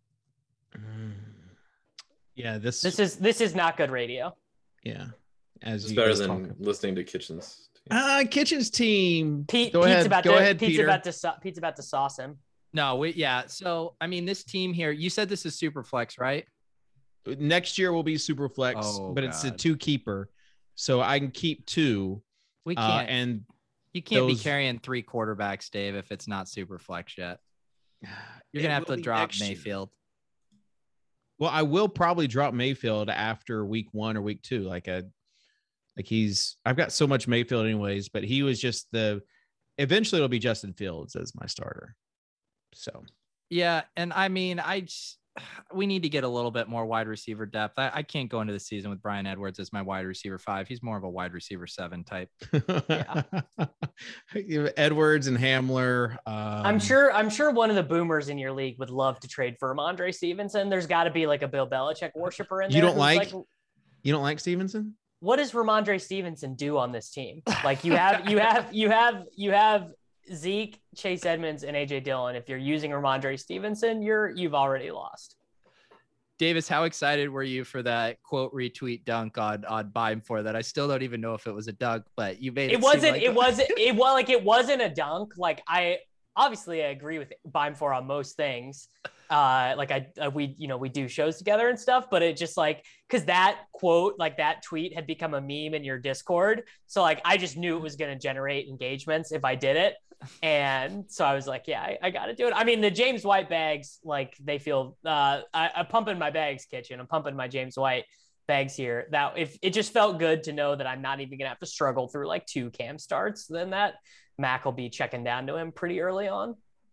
yeah, this, This is this is not good radio. yeah. As It's you better guys than talk. listening to Kitchens. Uh, Kitchen's team. Pete Go Pete's ahead. about Go to ahead, Pete's Peter. about to sau- Pete's about to sauce him. No, we, yeah. So, I mean, this team here, you said this is super flex, right? Next year will be super flex, Oh, but it's a God. two keeper, so I can keep two. We Uh, can't, and you can't be those- carrying three quarterbacks, Dave, if it's not super flex yet. You're it going to have will to be drop next year. Mayfield. Well, I will probably drop Mayfield after week one or week two. Like a, like he's. I've got so much Mayfield anyways, but he was just the. Eventually, it'll be Justin Fields as my starter. So Yeah. And I mean, I just, we need to get a little bit more wide receiver depth. I, I can't go into the season with Brian Edwards as my wide receiver five. He's more of a wide receiver seven type. Edwards and Hamler. Um, I'm sure I'm sure one of the boomers in your league would love to trade for Ramondre Stevenson. There's got to be like a Bill Belichick worshiper in there. You don't who's like- you don't like Stevenson. what does Ramondre Stevenson do on this team? Like you have you have you have you have Zeke, Chase Edmonds, and A J Dillon. If you're using Ramondre Stevenson, you're you've already lost. Davis, how excited were you for that quote retweet dunk on on Bime for that? I still don't even know if it was a dunk, but you made it. It wasn't. Like it wasn't. It was like it wasn't a dunk. Like I obviously I agree with Bime for on most things. Uh, like I, uh, we, you know, we do shows together and stuff, but it just like, cause that quote, like that tweet had become a meme in your Discord. So like, I just knew it was going to generate engagements if I did it. And so I was like, yeah, I, I got to do it. I mean, the James White bags, like they feel, uh, I, I'm pumping my bags kitchen. I'm pumping my James White bags here. That if it just felt good to know that I'm not even going to have to struggle through like two cam starts, then that Mac will be checking down to him pretty early on.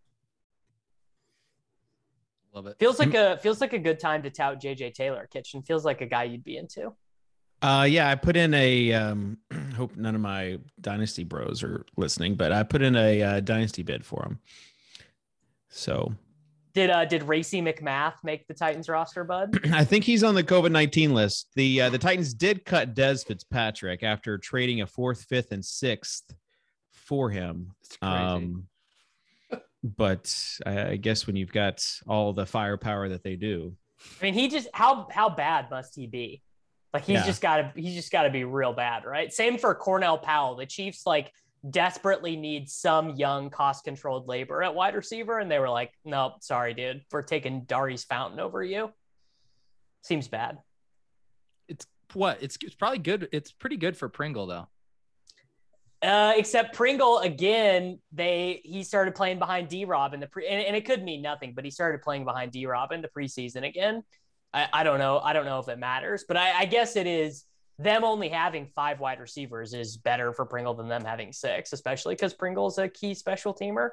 Love it. Feels like a feels like a good time to tout J J Taylor. Kitchen feels like a guy you'd be into. Uh, yeah, I put in a. Um, hope none of my Dynasty bros are listening, but I put in a uh, Dynasty bid for him. So, did uh, did Racy McMath make the Titans roster, bud? I think he's on the COVID nineteen list. The uh, the Titans did cut Dez Fitzpatrick after trading a fourth, fifth, and sixth for him. It's crazy. Um, but I, I guess when you've got all the firepower that they do, I mean, he just how how bad must he be? Like he's Yeah. just got to he's just got to be real bad, right? Same for Cornell Powell. The Chiefs like desperately need some young, cost-controlled labor at wide receiver, and they were like, "Nope, sorry, dude, we're taking Darius Fountain over you." Seems bad. It's what? It's it's probably good. It's pretty good for Pringle though. Uh, except Pringle again, they he started playing behind D-Rob in the pre, and, and it could mean nothing, but he started playing behind D-Rob in the preseason again. I, I don't know. I don't know if it matters, but I, I guess it is. Them only having five wide receivers is better for Pringle than them having six, especially because Pringle's a key special teamer.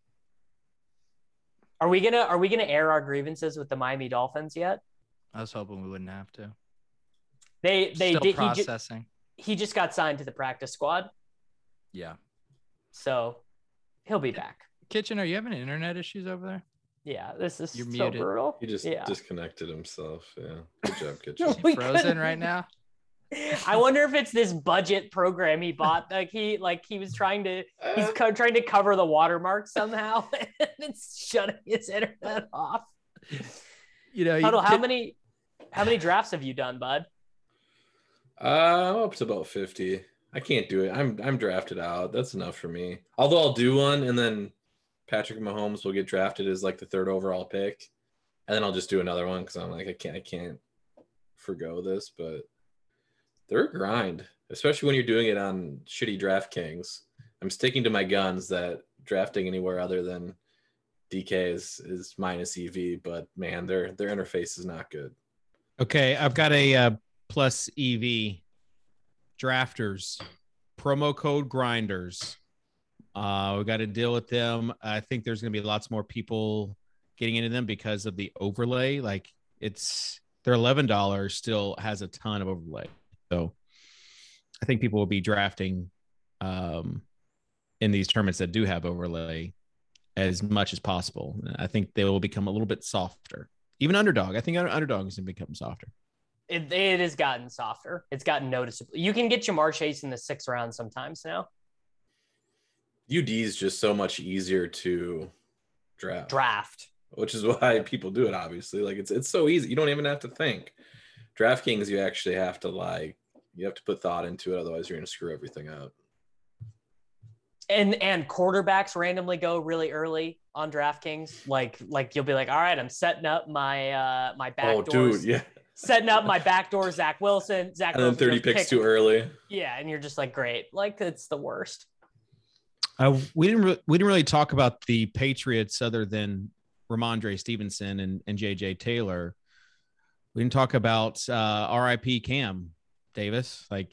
Are we gonna Are we gonna air our grievances with the Miami Dolphins yet? I was hoping we wouldn't have to. They they Still did. He, ju- processing. he just got signed to the practice squad, Yeah. so he'll be back. Kitchen, are you having internet issues over there? Yeah, this is You're so muted. brutal. He just yeah. disconnected himself. Yeah. Good job, Kitchen. We Frozen couldn't- right now. I wonder if it's this budget program he bought. Like he, like he was trying to, he's co- trying to cover the watermark somehow, and it's shutting his internet off. You know, you Huddle, how Kit- many, how many drafts have you done, bud? Uh, I'm up to about fifty. I can't do it. I'm I'm drafted out. That's enough for me. Although I'll do one, and then Patrick Mahomes will get drafted as like the third overall pick, and then I'll just do another one because I'm like I can't I can't forgo this. But they're a grind, especially when you're doing it on shitty DraftKings. I'm sticking to my guns that drafting anywhere other than D K is is minus E V. But man, their their interface is not good. okay, I've got a uh, plus E V drafters promo code grinders. Uh, we got to deal with them. I think there's going to be lots more people getting into them because of the overlay. Like it's they're eleven dollars, still has a ton of overlay. So I think people will be drafting um, in these tournaments that do have overlay as much as possible. I think they will become a little bit softer. Even underdog. I think underdog is going to become softer. It, it has gotten softer. It's gotten noticeably. You can get Jamar Chase in the sixth round sometimes now. U D is just so much easier to draft. Draft. Which is why people do it, obviously. Like it's it's so easy. You don't even have to think. DraftKings, you actually have to like you have to put thought into it, otherwise you're gonna screw everything up. And and quarterbacks randomly go really early on DraftKings. Like like you'll be like, all right, I'm setting up my uh my back Oh, doors. dude, yeah. Setting up my backdoor Zach Wilson. Zach And then Wilson thirty goes picks pick- too early. Yeah, and you're just like, great. Like it's the worst. Uh, we didn't re- we didn't really talk about the Patriots other than Ramondre Stevenson and, and J J Taylor. We didn't talk about uh, R I P Cam Davis. Like,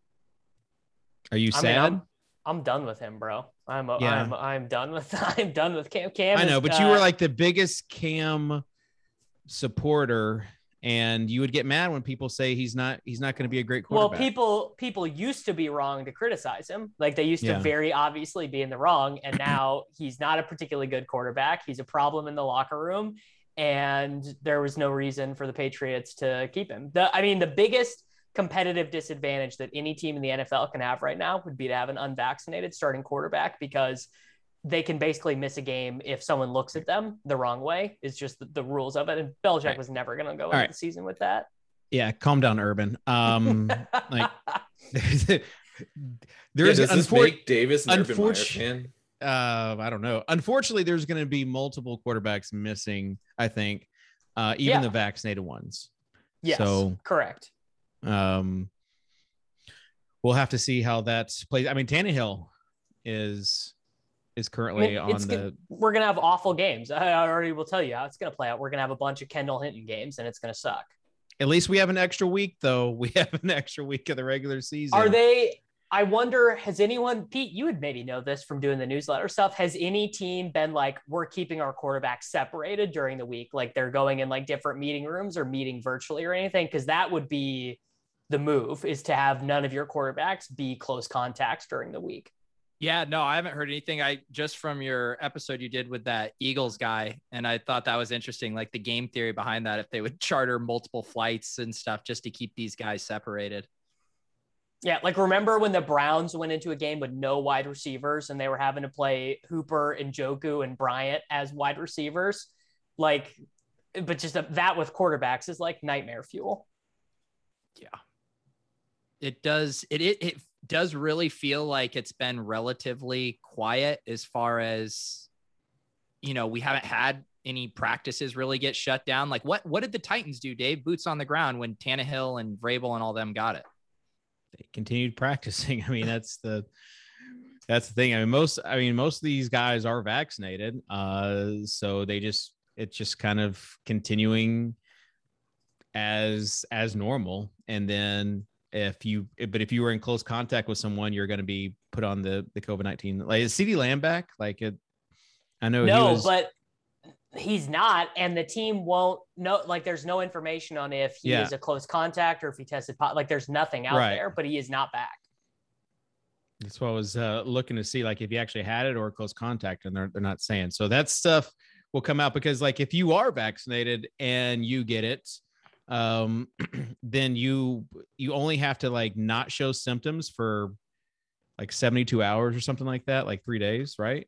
are you I sad? mean, I'm, I'm done with him, bro. I'm Yeah. I'm I'm done with I'm done with Cam. Cam I know, is, but you uh, were like the biggest Cam supporter, and you would get mad when people say he's not he's not going to be a great well, quarterback. people people used to be wrong to criticize him. Like they used Yeah. to very obviously be in the wrong, and now he's not a particularly good quarterback. He's a problem in the locker room, and there was no reason for the Patriots to keep him. The I mean, the biggest competitive disadvantage that any team in the N F L can have right now would be to have an unvaccinated starting quarterback, because they can basically miss a game if someone looks at them the wrong way. It's just the, the rules of it. And Belichick right. was never going to go into right. the season with that. Yeah. Calm down, Urban. Um, like there's, there's yeah, does this unfor- make Davis an Urban Meyer fan? Uh, I don't know. Unfortunately, there's going to be multiple quarterbacks missing, I think, uh, even yeah. the vaccinated ones. Yes, so, correct. Um, we'll have to see how that plays. I mean, Tannehill is is currently I mean, on the. Good. We're gonna have awful games. I already will tell you how it's gonna play out. We're gonna have a bunch of Kendall Hinton games, and it's gonna suck. At least we have an extra week, though. We have an extra week of the regular season. Are they? I wonder, has anyone, Pete, you would maybe know this from doing the newsletter stuff. Has any team been like, we're keeping our quarterbacks separated during the week? Like they're going in like different meeting rooms or meeting virtually or anything? Because that would be the move, is to have none of your quarterbacks be close contacts during the week. Yeah, no, I haven't heard anything. I just from your episode you did with that Eagles guy. And I thought that was interesting. Like the game theory behind that, if they would charter multiple flights and stuff just to keep these guys separated. Yeah, like remember when the Browns went into a game with no wide receivers and they were having to play Hooper and Njoku and Bryant as wide receivers? Like, but just that with quarterbacks is like nightmare fuel. Yeah. It does. It, it, it does really feel like it's been relatively quiet as far as, you know, we haven't had any practices really get shut down. Like what, what did the Titans do, Dave? Boots on the ground when Tannehill and Vrabel and all them got it. They continued practicing. I mean, that's the that's the thing. I mean, most I mean, most of these guys are vaccinated. Uh, so they just it's just kind of continuing as as normal. And then if you but if you were in close contact with someone, you're going to be put on the the COVID nineteen. Like is CeeDee Lamb back? Like it I know no, he was but he's not, and the team won't know. Like, there's no information on if he yeah. is a close contact or if he tested positive. Like, there's nothing out right. there, but he is not back. That's what I was uh, looking to see, like if he actually had it or a close contact, and they're they're not saying. So that stuff will come out because, like, if you are vaccinated and you get it, um, then you you only have to like not show symptoms for like seventy-two hours or something like that, like three days, right?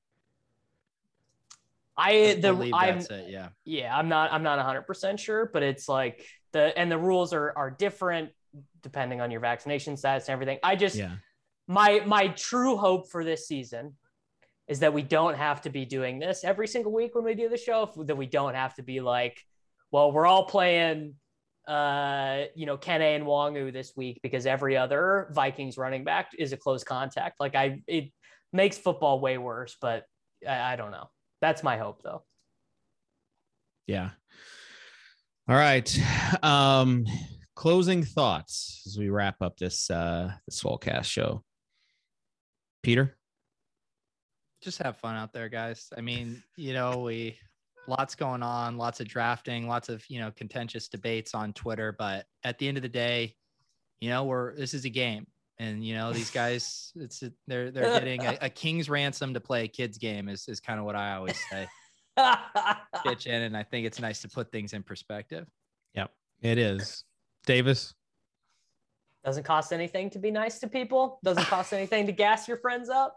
I the I I'm it, yeah yeah I'm not I'm not one hundred percent sure, but it's like the and the rules are are different depending on your vaccination status and everything. I just yeah. my my true hope for this season is that we don't have to be doing this every single week when we do the show. That we don't have to be like, well, we're all playing uh you know Kene and Nwangu this week because every other Vikings running back is a close contact. Like I it makes football way worse, but I, I don't know. That's my hope, though. Yeah. All right. Um, closing thoughts as we wrap up this uh, the Swolecast show. Peter? Just have fun out there, guys. I mean, you know, we lots going on, lots of drafting, lots of, you know, contentious debates on Twitter. But at the end of the day, you know, we're this is a game. And, you know, these guys, it's they're they're getting a, a king's ransom to play a kid's game is, is kind of what I always say. Pitch in, and I think it's nice to put things in perspective. Yep, it is. Davis? Doesn't cost anything to be nice to people. Doesn't cost anything to gas your friends up.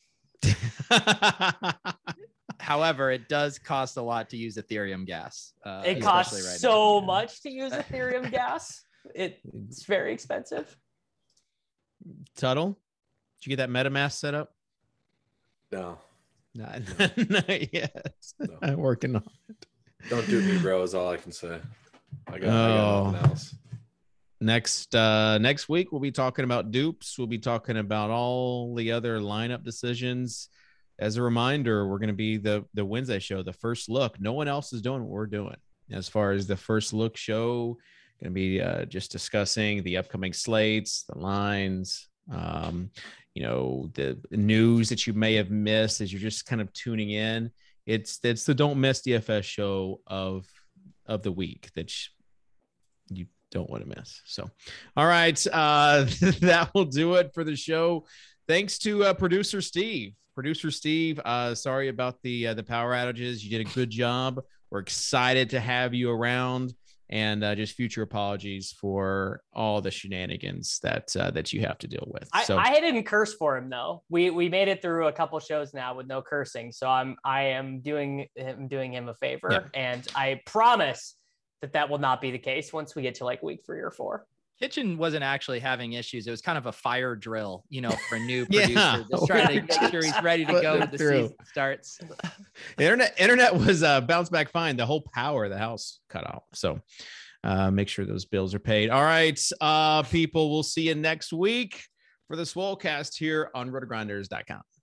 However, it does cost a lot to use Ethereum gas. Uh, it costs right so now. much to use Ethereum gas. It, it's very expensive. Tuttle, did you get that MetaMask set up? No, not, not yet. No. I'm working on it. Don't do me, bro. Is all I can say. I got, oh. I got nothing else. Next, uh, next week we'll be talking about dupes. We'll be talking about all the other lineup decisions. As a reminder, we're going to be the the Wednesday show, the first look. No one else is doing what we're doing as far as the first look show. Going to be uh, just discussing the upcoming slates, the lines, um, you know, the news that you may have missed as you're just kind of tuning in. It's it's the Don't Miss D F S show of of the week that you don't want to miss. So, all right, uh, that will do it for the show. Thanks to uh, producer Steve. Producer Steve, uh, sorry about the uh, the power outages. You did a good job. We're excited to have you around. and uh, just future apologies for all the shenanigans that uh, that you have to deal with. I, So I didn't curse for him though. We we made it through a couple shows now with no cursing, so I'm I am doing him doing him a favor, yeah. and I promise that that will not be the case once we get to like week three or four. Kitchen wasn't actually having issues. It was kind of a fire drill, you know, for a new Yeah. producer. Just trying to make sure he's ready to Put go it when the through. season starts. internet internet was uh, bounced back fine. The whole power of the house cut out. So uh, make sure those bills are paid. All right, uh, people, we'll see you next week for the Swolecast here on roto grinders dot com.